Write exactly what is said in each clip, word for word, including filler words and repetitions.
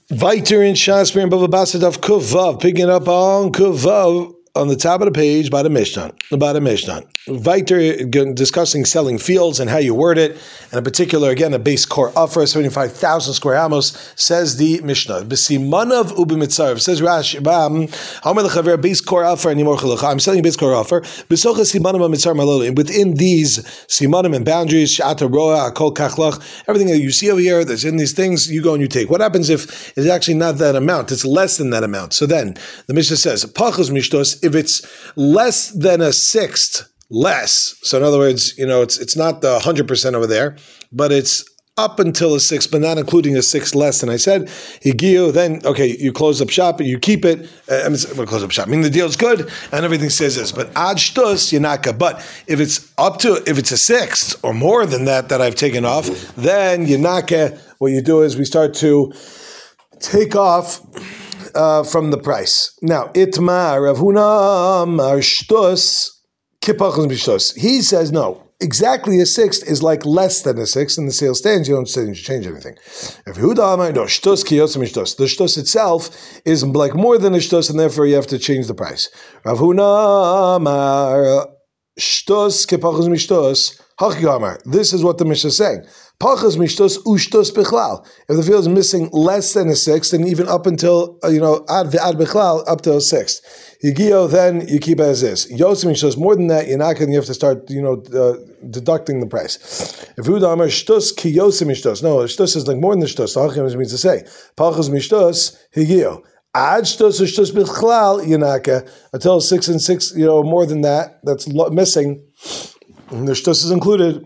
Weiter in Shasper and Bava Basra of Kuvav, picking up on Kuvav on the top of the page by the Mishnah, about the Mishnah. Weiter discussing selling fields and how you word it, and in particular, again, a base core offer, seventy-five thousand square amos, says the Mishnah. B'simanav u'b'mitzarev, says Rashi, Ha'omer l'chaver base core offer and yimor chalacha. I'm selling a base core offer. B'socha simanim ha'mitzarev malolu. Within these simanim and boundaries, she'ata roa, akol kachlach, everything that you see over here, that's in these things, you go and you take. What happens if it's actually not that amount? It's less than that amount. So then, the Mishnah says, pachos mishtos, if it's less than a sixth, less. So in other words, you know, it's it's not the one hundred percent over there, but it's up until a sixth, but not including a sixth less than I said. Higiu, then, okay, you close up shop, you keep it. Uh, I mean, well, close up shop. I mean, the deal's good, and everything says this. But ad shtus, yanaka. But if it's up to, if it's a sixth or more than that that I've taken off, then yanaka, what you do is we start to take off Uh, from the price. Now, itmar Rav Huna mar shtus kipachos mishtus. He says no. Exactly a sixth is like less than a sixth, and the sale stands. You don't change anything. Rav Huda amar no shtus kiyos mishtus. The shtus itself is like more than a shtus, and therefore you have to change the price. Rav Huna amar shtus kipachos mishtus. This is what the Mishnah is saying. Pachas mishtos ushtos bichlal. If the field is missing less than a sixth, and even up until uh, you know ad ad bichlal up to a sixth, Yigio, then you keep it as is. Yosem mishtos more than that, you're not going. You have to start you know uh, deducting the price. If Udamar shtos ki yosem mishtos, no, shtos is like more than the shtos. Hachim means to say pachas mishtos Yigio. Ad shtos ushtos bichlal yanaka until six and six, you know more than that. That's lo- missing. And the shtus is included.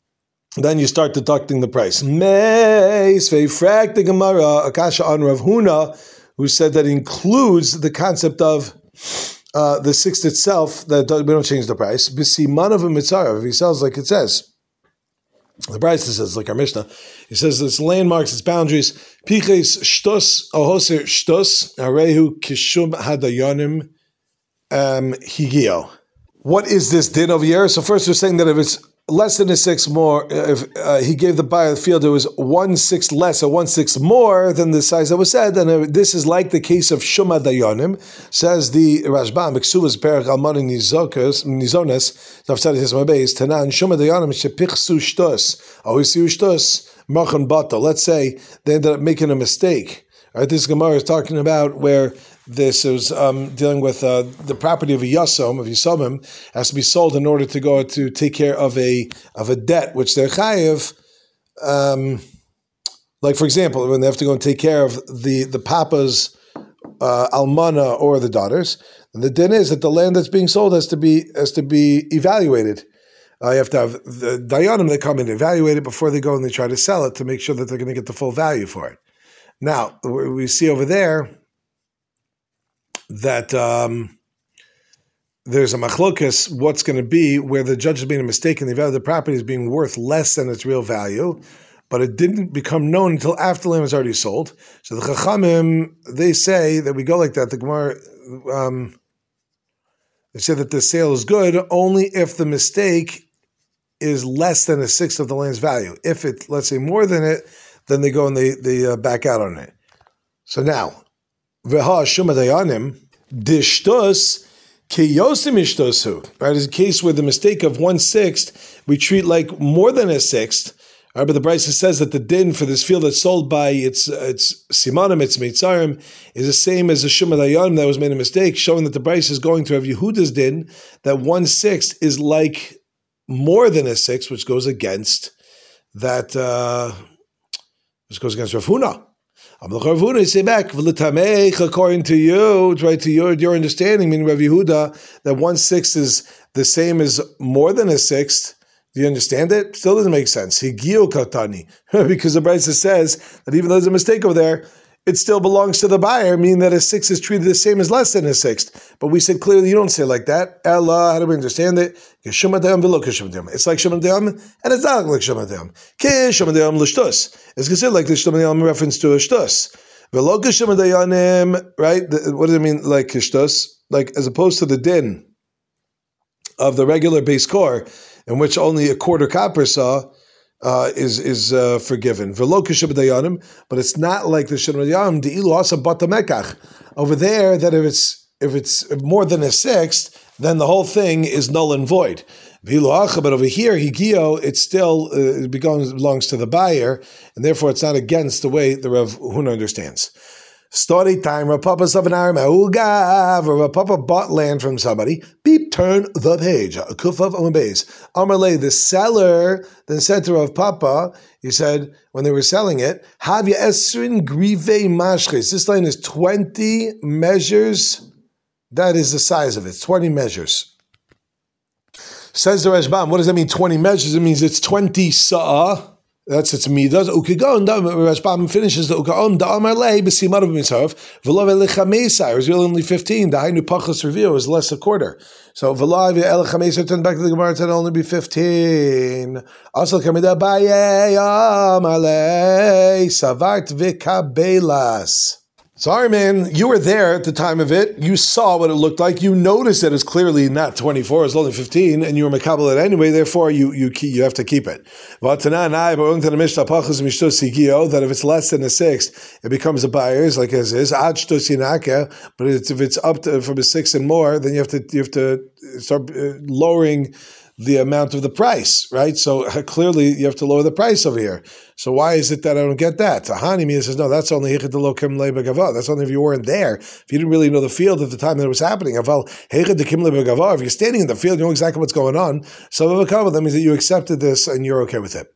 Then you start deducting the price. Meis ve'ifrak the Gemara Akasha on Rav Huna, who said that includes the concept of uh, the sixth itself, that we don't change the price. B'simanav v'mitzarev, if he sells like it says. The price says, like our Mishnah, he says it's landmarks, its boundaries. Piches shtos ohoser shtos arehu kishum hadayonim higio. What is this din over here? So first we're saying that if it's less than a sixth more, if uh, he gave the buyer of the field, it was one sixth less or one sixth more than the size that was said, then uh, this is like the case of Shuma Dayanim, says the Rashbam, B'ksuvas Perach Almani Nizones, Tafsad His Mabeis, Tanan, Shuma Dayanim, Shepichsu Shtos, Oisiu Shtos, Machan Bato. Let's say they ended up making a mistake. All right, this Gemara is talking about where this is um, dealing with uh, the property of a yasom, of yisomim, has to be sold in order to go to take care of a of a debt which they're chayiv. Um, like for example, when they have to go and take care of the the papa's uh, almana or the daughters, and the din is that the land that's being sold has to be has to be evaluated. Uh, you have to have the dayanim that come in and evaluate it before they go and they try to sell it to make sure that they're going to get the full value for it. Now we see over there that um, there's a machlokas, what's going to be where the judge has made a mistake and the value of the property is being worth less than its real value, but it didn't become known until after the land was already sold. So the Chachamim, they say that we go like that. The Gemara, um, they say that the sale is good only if the mistake is less than a sixth of the land's value. If it, let's say, more than it, then they go and they, they uh, back out on it. So now, Veha Shuma Dayanim, Dishtos, Keyosim Ishtosu. Right, is a case where the mistake of one sixth we treat like more than a sixth. Right, but the Brisa says that the din for this field that's sold by its its simanim, its meitzarim, is the same as the Shuma Dayanim that was made a mistake, showing that the Brisa is going to have Yehuda's din that one sixth is like more than a sixth, which goes against that. Uh, which goes against Rav Huna. Say back, according to you, right, to your, your understanding, meaning Rav Yehuda, that one sixth is the same as more than a sixth. Do you understand it? Still doesn't make sense. Higio katani, because the Brisa says that even though there's a mistake over there, it still belongs to the buyer, meaning that a sixth is treated the same as less than a sixth. But we said clearly you don't say it like that. Ella, how do we understand it? It's like Shuma Dayam, and it's not like Shuma Dayam. Shuma Dayam l'shtus. It's considered like the Shuma Dayam reference to a shtus. V'lo Shuma Dayanim, right? What does it mean like shtus? Like as opposed to the din of the regular base core, in which only a quarter copper saw, uh, is is uh, forgiven. But it's not like the Shidduch Dayanim, the ilu asa bata mekach. Over there, that if it's if it's more than a sixth, then the whole thing is null and void. But over here, higio, it still uh, belongs, belongs to the buyer, and therefore it's not against the way the Rav Huna understands. Story time. Rav Papa Savanari Ma'ugav. Rav Papa bought land from somebody. Beep, turn the page. Kufav Amabeis. Amarle, the seller, then said to Rav Papa, he said, when they were selling it, Havya Esrin Grive Mashches. This line is twenty measures. That is the size of it. twenty measures. Says the Rashbam, what does that mean, twenty measures? It means it's twenty sa'ah. That's its midas. Ukigon, Rashbam finishes the ukaon da amar lei b'simad of mitzarv v'lo v'lechamesai. It was really only fifteen. The hainu pachas reveal is less a quarter. So v'lo v'lechamesai. Turn back to the Gemara. It only be fifteen. Also kamida baye amar lei savart v'kabelas. Sorry, man, you were there at the time of it. You saw what it looked like. You noticed that it's clearly not twenty-four, it's only fifteen, and you were makabel it anyway, therefore you you you have to keep it. That if it's less than a sixth, it becomes a buyer's, like as is. But it's, if it's up to, from a six and more, then you have to you have to start lowering the amount of the price, right? So uh, clearly you have to lower the price over here. So why is it that I don't get that? Tahani Mia says, no, that's only that's only if you weren't there. If you didn't really know the field at the time that it was happening. If you're standing in the field, you know exactly what's going on. So that means that you accepted this and you're okay with it.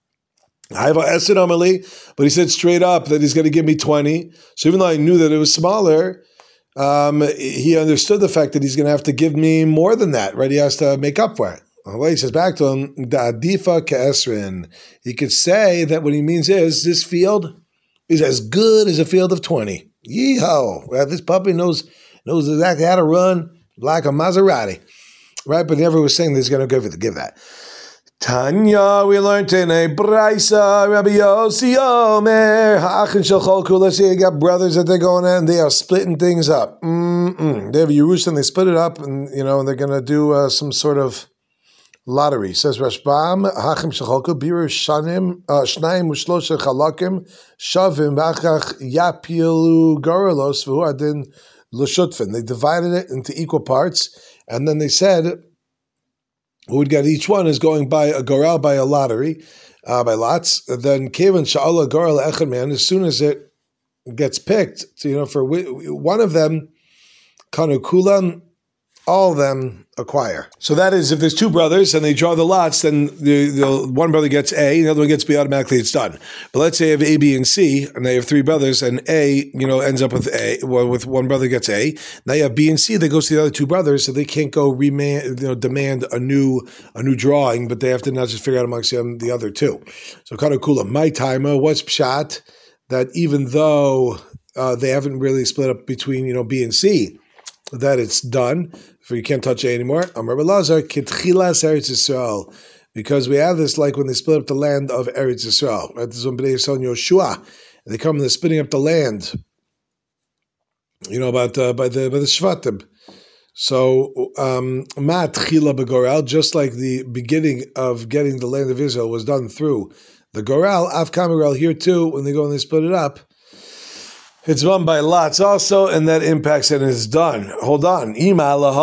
But he said straight up that he's going to give me twenty. So even though I knew that it was smaller, um, he understood the fact that he's going to have to give me more than that, right? He has to make up for it. Well, he says back to him, Da'adifa ke'esrin. He could say that what he means is this field is as good as a field of twenty. Yeehaw! Right? This puppy knows knows exactly how to run like a Maserati, right? But he never was saying that he's going to give it give that. Tanya, we learned in a Braisa, Rabbi Yossi Omer, Ha'achin shel cholku. Let's say you got brothers that they're going in, and they are splitting things up. Mm-mm. They have Yerushalayim, they split it up, and you know, and they're going to do uh, some sort of lottery. Says Rashbam, Hachim Shecholku, Biru Shanim, Shnaim Ushlosha Chalakim, Shavim, Vachach Yapilu Gorelos, Vu Adin L'Shutfin. They divided it into equal parts, and then they said who would get each one is going by a goral, by a lottery, uh, by lots. Then Kevin Sha'ala Goral Echad Man, as soon as it gets picked, so, you know, for one of them, Kanu Kulam, all of them acquire. So that is, if there's two brothers and they draw the lots, then the, the one brother gets A, and the other one gets B, automatically it's done. But let's say you have A, B, and C, and they have three brothers, and A, you know, ends up with A, well, with one brother gets A. Now you have B and C that goes to the other two brothers, so they can't go remand, you know, demand a new a new drawing, but they have to now just figure out amongst them the other two. So kind of cool. My timer, what's pshat? That even though uh, they haven't really split up between, you know, B and C, that it's done. For you can't touch it anymore. Amar Belazar, Kitchilas Eretz Yisrael, because we have this like when they split up the land of Eretz Yisrael. Right? This is when Bnei Yisrael and Yoshua, and they come and they're splitting up the land. You know about uh, by the by the Shvatim. So Ma Tchila Begoral, just like the beginning of getting the land of Israel was done through the Goral, Av Kamerel here too. When they go and they split it up, it's run by lots also, and that impacts it and it's done. Hold on. But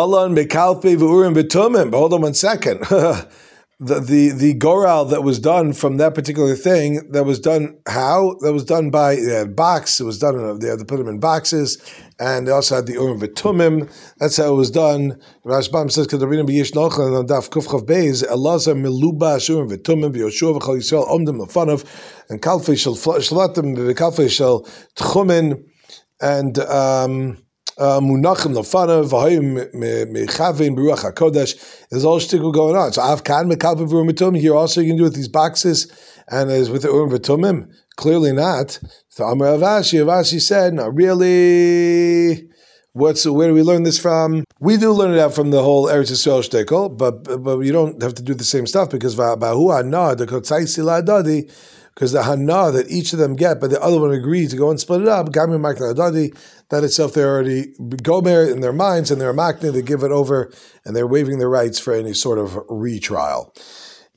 hold on one second. the, the the goral that was done from that particular thing, that was done how? That was done by they had box. It was done, in, they had to put them in boxes, and they also had the Urim V'Tumim. That's how it was done. Rashbam says, Kedarina b'yish nochen, and daf kufchav beis, Elazar miluba Urim V'Tumim, v'Yoshua v'chal Yisrael, omdim lefanov, and kalfei shel shlatim, v'kalfei shel tchumin, and um, munachim lefanav, v'hayim mechavin b'ruach hakodesh. There's all shtickle going on. So Av kan mekalpei v'Urim V'Tumim. Here also you can do with these boxes, and as with the Urim V'Tumim. Clearly not. So Amar Avashi, Avashi said, not really. What's where do we learn this from? We do learn it out from the whole Eretz Yisrael shtickle, but but you don't have to do the same stuff because va'abahu hana the kotzai sila adadi, because the hana that each of them get, but the other one agrees to go and split it up. Gami makna adadi, that itself they already gomer in their minds and they're makna, they give it over and they're waiving their rights for any sort of retrial.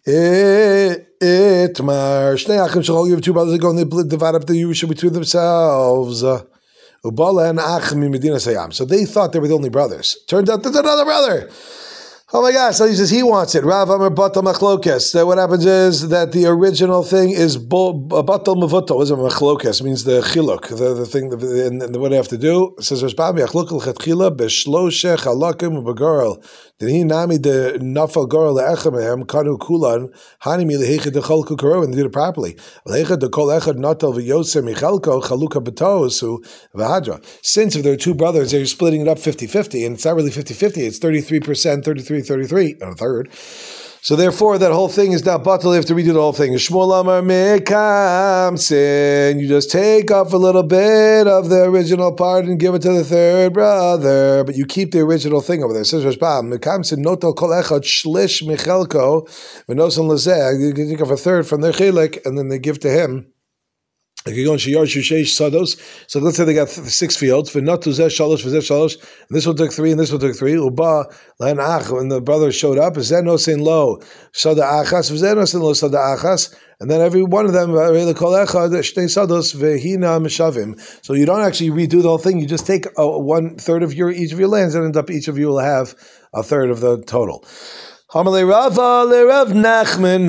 Itmar. Shnei achim shachol, you have two brothers that go and they divide up the Yerusha between themselves. Ubala and Achim Medina Sayam. So they thought they were the only brothers. Turns out there's another brother. Oh my gosh, so he says he wants it. Rav Amar Batal Machlokes. That what happens is that the original thing is Batal Mavutal, isn't Machlokes, it means the chiluk, the, the thing, the, and, and what they have to do. It says, Rashbami, Achluk L'Chatchila, Beshloshe Chalakim U'Begorel. Then he nami the Nafal Gorel Le'echamehem, Kanu Kulan, Hanimi Le'hechad D'Chalku Karo, and they did it properly. Le'hechad D'Kol Echad Natal V'Yosem Michalko, Chaluka B'Tosu, V'Hadra. Since if there are two brothers, they're splitting it up fifty-fifty, and it's not really fifty-fifty, it's thirty-three percent, thirty-three thirty-three, and a third. So therefore, that whole thing is now batal. You have to redo the whole thing. Shmuel Amar Mekamsin. You just take off a little bit of the original part and give it to the third brother, but you keep the original thing over there. It says Rashbam Mekamsin notel kol echad shlish michelko v'nosan lazeh. You can take off a third from their chilik, and then they give to him. Like you go on Shiyarshu Sheish Sados. So let's say they got six fields. For not to Zeh Shalosh, for Zeh Shalosh. And this one took three, and this one took three. Uba Lan Ach. When the brothers showed up, Zeh no sin lo Sada Achas. Zeh no sin lo Sada Achas. And then every one of them, Shnei Sados Vehina Meshavim. So you don't actually redo the whole thing. You just take a, one third of your each of your lands, and end up each of you will have a third of the total. Hamalei Rava le Rav Nachman.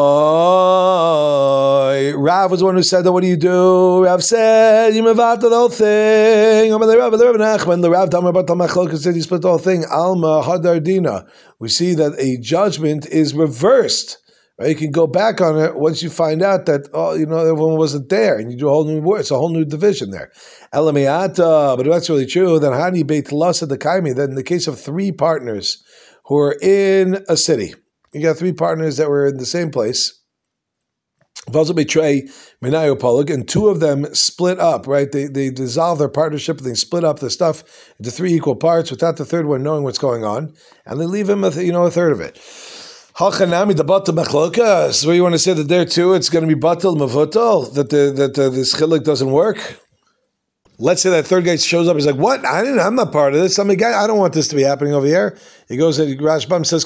Rav was the one who said that. What do you do? Rav said you mevat the whole thing. Hamalei Rava le Rav Nachman. The Rav Damar Batal Machlokes said you split the whole thing. Alma Hadardina. We see that a judgment is reversed. Right? You can go back on it once you find out that oh, you know everyone wasn't there, and you do a whole new word. It's a whole new division there. Elamiata, but if that's really true, then Hani Beit Lasa Dekaimi. Then in the case of three partners who are in a city. You got three partners that were in the same place. And two of them split up, right? They they dissolve their partnership, and they split up the stuff into three equal parts without the third one knowing what's going on, and they leave him a th- you know a third of it. Hachanami the batal machlokas. So you want to say that there too it's going to be batal mavutal, that the that the, this chilik doesn't work? Let's say that third guy shows up. He's like, "What? I didn't. I'm not part of this. I'm a guy. I don't want this to be happening over here." He goes and Rashbam says,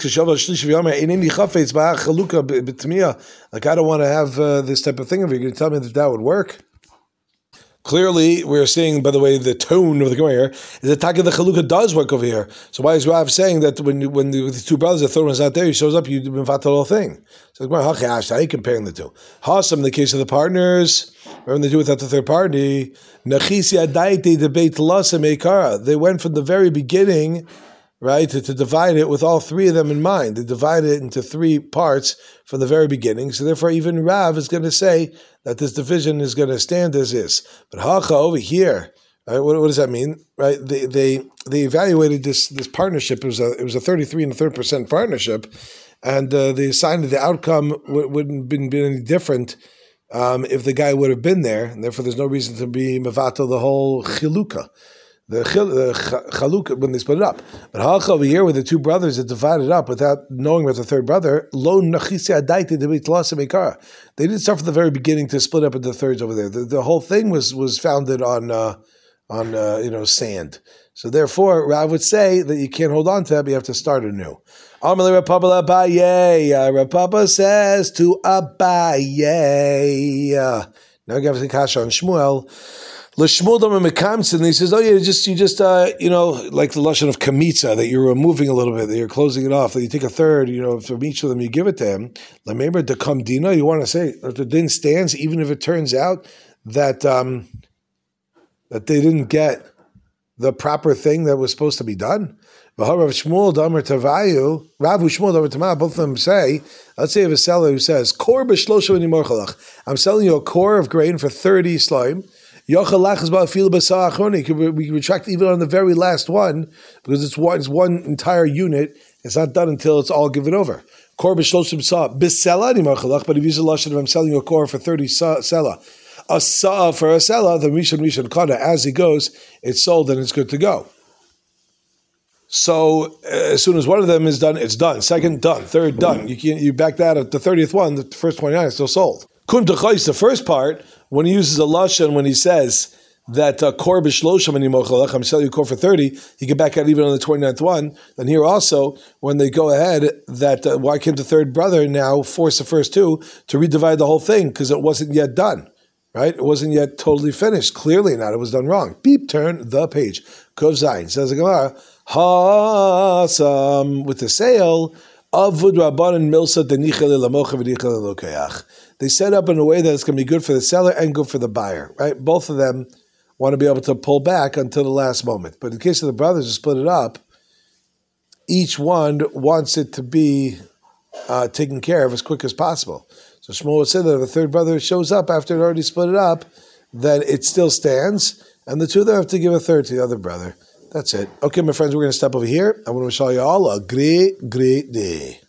like I don't want to have uh, this type of thing. If you're going to tell me that that would work, clearly we're seeing, by the way, the tone of the Gemara here is that Taka the Chalukah does work over here. So why is Rav saying that when when the, the two brothers, the third one's not there, he shows up, you do the whole thing? So how are you comparing the two? Hasam, in the case of the partners, remember they do without the third party. They went from the very beginning, right, to, to divide it with all three of them in mind. They divided it into three parts from the very beginning. So therefore, even Rav is going to say that this division is going to stand as is. But Hacha over here, right, what, what does that mean? Right? They they they evaluated this this partnership. It was a it was a thirty-three and a third percent partnership, and uh, they assigned that the outcome w- wouldn't have been, been any different. Um, if the guy would have been there, and therefore there's no reason to be mevatel the whole chiluka, the, chil, the chalukah when they split it up. But halach over here with the two brothers that divided up without knowing about the third brother, lo nachisi adaiti debit lasa meikara. They didn't start from the very beginning to split up into thirds over there. The, the whole thing was was founded on uh, on uh, you know sand. So therefore, Rav would say that you can't hold on to that, but you have to start anew. Amalei Rav Papa Abaye. Rav Papa says to Abaye. Now we have the kasha on Shmuel. L'Shmuel Damer Mekamsin. He says, "Oh, yeah, just you just uh, you know, like the lashon of kamitza, that you're removing a little bit, that you're closing it off, that you take a third, you know, from each of them, you give it to him. Remember the kamdina. You want to say that the din stands, even if it turns out that um, that they didn't get the proper thing that was supposed to be done." Rav Shmuel Damer Tavayu, Rav Shmuel Damer Tamah, both of them say, let's say you have a seller who says, "Kor b'shlosha v'nimorchalach." I'm selling you a core of grain for thirty slime. We can retract even on the very last one because it's one, it's one entire unit. It's not done until it's all given over. Kor b'shloshim sa b'sela nimorchalach. But if you use a lashon of I'm selling you a core for thirty sela, a sa for a sela, the rishon rishon kana, as he goes, it's sold and it's good to go. So uh, as soon as one of them is done, it's done. Second, done. Third, done. You can you back that at the thirtieth one. The first twenty-nine is still sold. Kun techais, the first part, when he uses a lashon, when he says that uh, kor b'shloshim and yimochel I'm selling you kor for thirty, he get back out even on the twenty-ninth one. Then here also, when they go ahead, that uh, why can't the third brother now force the first two to redivide the whole thing because it wasn't yet done, right? It wasn't yet totally finished. Clearly not. It was done wrong. Beep, turn the page. Kov Zayin says the Gemara, Hasam with the sale. Avud Rabbanan Milsa Denichel Lamocha V'Nichel Lokeach. They set up in a way that it's going to be good for the seller and good for the buyer, right? Both of them want to be able to pull back until the last moment. But in the case of the brothers who split it up, each one wants it to be uh, taken care of as quick as possible. So Shmuel would say that if the third brother shows up after it already split it up, then it still stands, and the two of them have to give a third to the other brother. That's it. Okay, my friends, we're going to step over here. I want to wish all you all a great, great day.